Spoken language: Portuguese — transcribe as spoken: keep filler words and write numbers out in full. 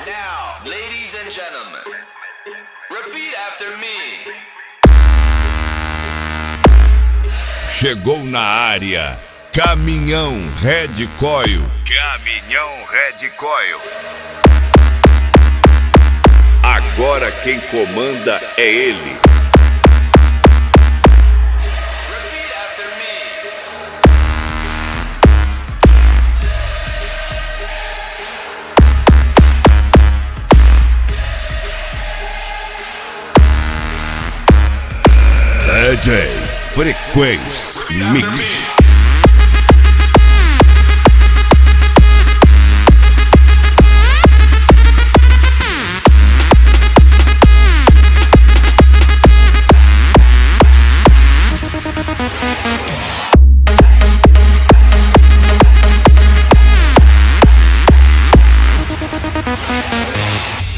Now, ladies and gentlemen, repeat after me. Chegou na área, Caminhão Red Coil. Caminhão Red Coil. Agora quem comanda é ele. Repeat after me. D J Frequência Mix.